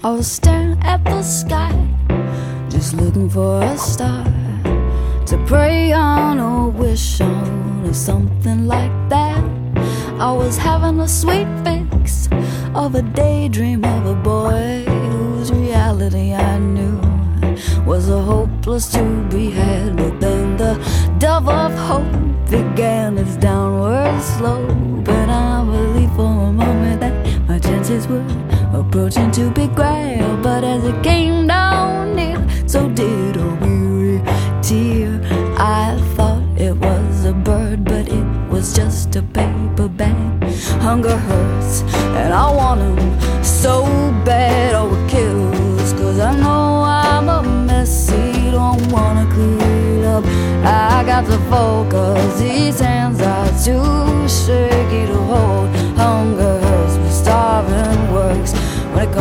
I was staring at the sky, just looking for a star to pray on or wish on or something like that. I was having a sweet fix of a daydream of a boy whose reality I knew was a hopeless to be had. But then the dove of hope began its downward slope, and I believed for a moment that my chances were approaching to be grabbed. But as it came down near, so did a weary tear. I thought it was a bird, but it was just a paper bag. Hunger hurts, and I want him so bad. Oh, it kills, 'cause I know I'm a mess he don't wanna clean up. I got to focus, these hands are too shaky to hold. Hunger hurts, but starving works when it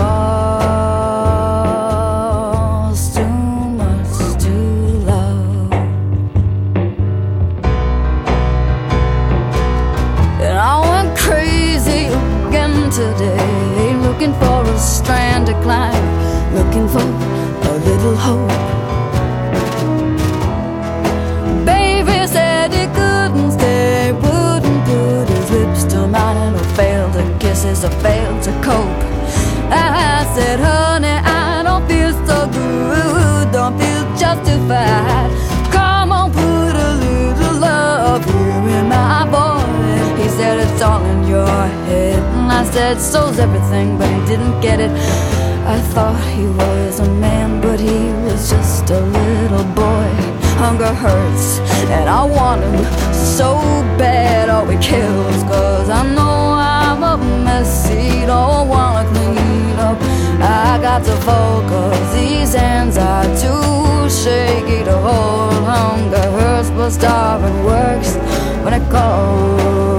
costs too much to love. And I went crazy again today, looking for a strand to climb, looking for a little hope. Baby said he couldn't stay, wouldn't put his lips to mine, and I failed to kisses, I failed to cope. I said, honey, I don't feel so good, don't feel justified. Come on, put a little love here in my voice. He said, it's all in your head. And I said, so's everything, but he didn't get it. I thought he was a man, but he was just a little boy. Hunger hurts, and I want him so bad. Oh, it kills, 'cause I know I'm a mess he don't wanna clean up. I got to focus, these hands are too shaky to hold. Hunger hurts, but starving works when it calls.